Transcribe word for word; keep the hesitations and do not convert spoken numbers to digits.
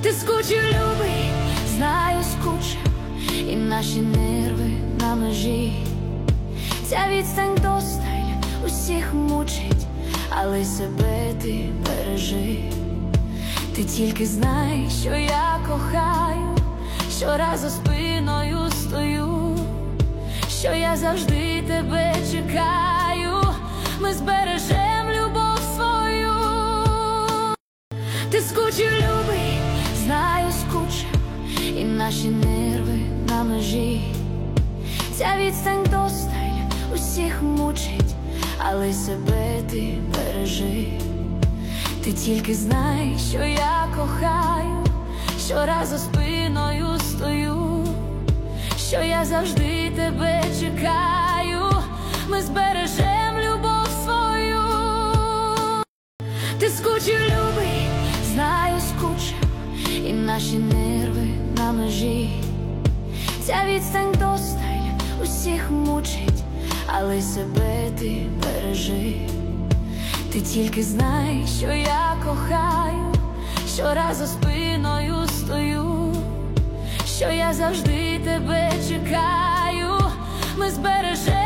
Ти скучив, любий, знаю, скучив, і наші нерви на межі. Ця відстань досталь усіх мучить, але себе ти бережи. Ти тільки знай, що я кохаю, що раз за спиною стою, що я завжди тебе чекаю, ми збережем любов свою. Ти скучив, любий, знаю, скучив, і наші нерви на межі. Ця відстань досталь усіх мучить, але себе ти бережи. Ти тільки знай, що я кохаю, що раз за спиною стою, що я завжди тебе чекаю, ми збережем любов свою. Ти скучив, любий, знаю, скучив, і наші нерви на межі. Ця відстань досталь усіх мучить, але себе ти бережи. Ти тільки знай, що я кохаю, що раз за спиною стою, що я завжди тебе чекаю, ми збережем